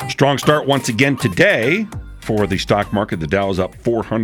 Strong start once again today for the stock market. The Dow is up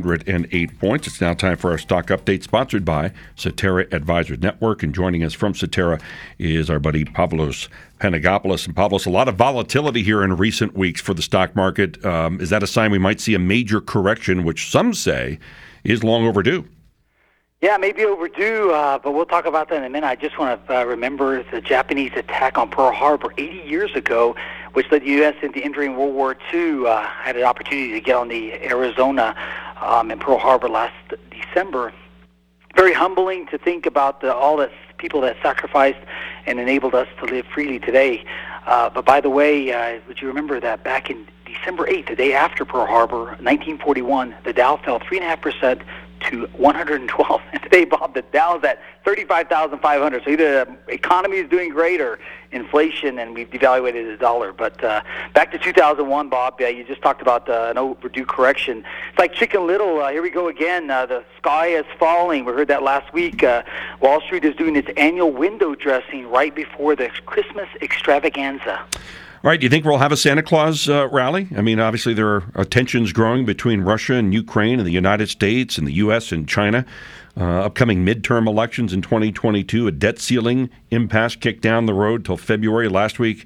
408 points. It's now time for our stock update, sponsored by Cetera Advisors Network. And joining us from Cetera is our buddy Pavlos Panagopoulos. And Pavlos, a lot of volatility here in recent weeks for the stock market. Is that a sign we might see a major correction, which some say is long overdue? Yeah, maybe overdue, but we'll talk about that in a minute. I just want to remember the Japanese attack on Pearl Harbor 80 years ago, which led the U.S. into entering World War II. Had an opportunity to get on the Arizona in Pearl Harbor last December. Very humbling to think about all the people that sacrificed and enabled us to live freely today. But by the way, would you remember that back in December 8th, the day after Pearl Harbor, 1941, the Dow fell 3.5% to 112. And today, Bob, the Dow's at 35,500. So either the economy is doing great or inflation, and we've devaluated the dollar. But back to 2001, Bob, you just talked about an overdue correction. It's like Chicken Little. Here we go again. The sky is falling. We heard that last week. Wall Street is doing its annual window dressing right before the Christmas extravaganza. All right, do you think we'll have a Santa Claus rally? I mean, obviously there are tensions growing between Russia and Ukraine and the United States and the U.S. and China. Upcoming midterm elections in 2022, a debt ceiling impasse kicked down the road till February last week.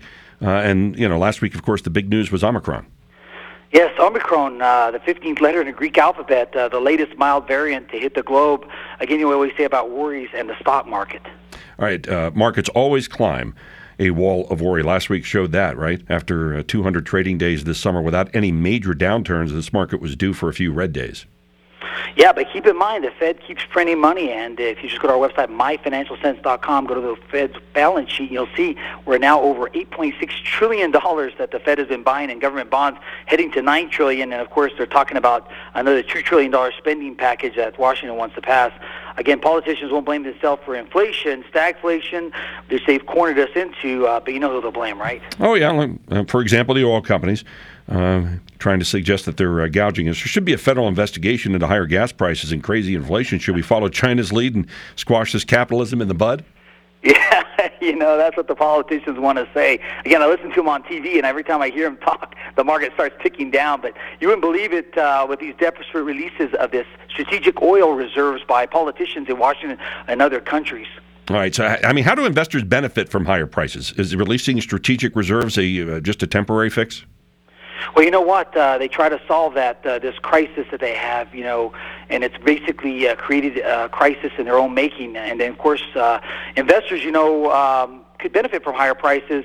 Last week, of course, the big news was Omicron. Yes, Omicron, the 15th letter in the Greek alphabet, the latest mild variant to hit the globe. Again, you always say about worries and the stock market. All right, markets always climb a wall of worry. Last week showed that, right? After 200 trading days this summer without any major downturns, this market was due for a few red days. Yeah, but keep in mind, the Fed keeps printing money, and if you just go to our website, myfinancialsense.com, go to the Fed's balance sheet, you'll see we're now over $8.6 trillion that the Fed has been buying in government bonds, heading to $9 trillion, and of course they're talking about another $2 trillion spending package that Washington wants to pass. Again, politicians won't blame themselves for inflation, stagflation, which they've cornered us into, but you know who they'll blame, right? Oh, yeah. For example, the oil companies trying to suggest that they're gouging us. There should be a federal investigation into higher gas prices and crazy inflation. Should we follow China's lead and squash this capitalism in the bud? Yeah, that's what the politicians want to say. Again, I listen to them on TV, and every time I hear them talk, the market starts ticking down. But you wouldn't believe it with these desperate releases of this strategic oil reserves by politicians in Washington and other countries. All right. So, I mean, how do investors benefit from higher prices? Is releasing strategic reserves just a temporary fix? Well, you know what? They try to solve this crisis that they have, and it's basically created a crisis in their own making. And then, of course, investors, could benefit from higher prices,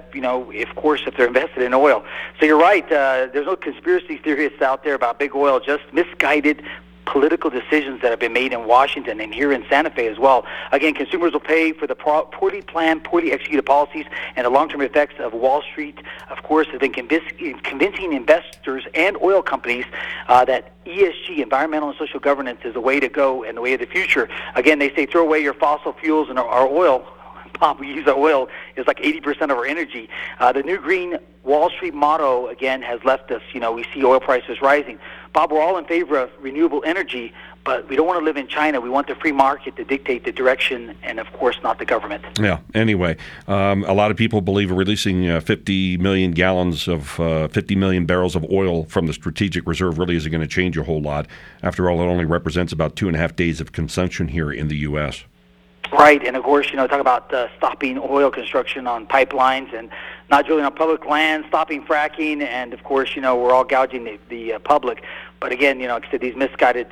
of course, if they're invested in oil. So you're right. There's no conspiracy theorists out there about big oil, just misguided political decisions that have been made in Washington and here in Santa Fe as well. Again, consumers will pay for the poorly planned, poorly executed policies and the long-term effects of Wall Street, of course, have been convincing investors and oil companies that ESG, environmental and social governance, is the way to go and the way of the future. Again, they say throw away your fossil fuels and our oil. Bob, we use our oil. It's like 80% of our energy. The new green Wall Street motto, again, has left us. We see oil prices rising. Bob, we're all in favor of renewable energy, but we don't want to live in China. We want the free market to dictate the direction and, of course, not the government. Yeah, anyway, a lot of people believe releasing 50 million gallons of 50 million barrels of oil from the strategic reserve really isn't going to change a whole lot. After all, it only represents about 2.5 days of consumption here in the U.S. Right, and of course, talk about stopping oil construction on pipelines and not drilling on public land, stopping fracking, and of course, we're all gouging the public. But again, like I said, these misguided,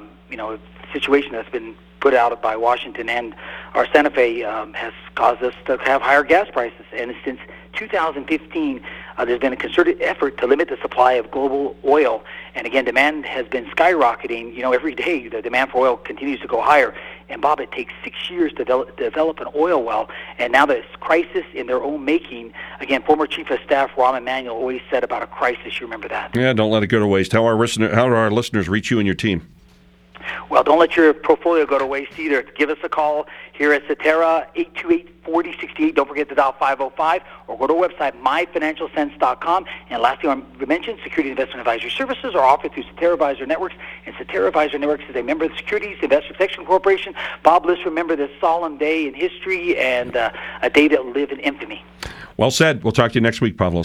situation that's been put out by Washington and our Santa Fe has caused us to have higher gas prices. And since 2015, there's been a concerted effort to limit the supply of global oil. And again, demand has been skyrocketing. Every day the demand for oil continues to go higher. And Bob, it takes 6 years to develop an oil well. And now this crisis in their own making. Again, former Chief of Staff Rahm Emanuel always said about a crisis. You remember that? Yeah, don't let it go to waste. How do our listeners reach you and your team? Well, don't let your portfolio go to waste either. Give us a call here at Cetera, 828-4068. Don't forget to dial 505 or go to our website, myfinancialsense.com. And lastly, I mentioned Security Investment Advisory Services are offered through Cetera Advisor Networks, and Cetera Advisor Networks is a member of the Securities Investor Protection Corporation. Bob, let's remember this solemn day in history and a day that will live in infamy. Well said. We'll talk to you next week, Pavlos.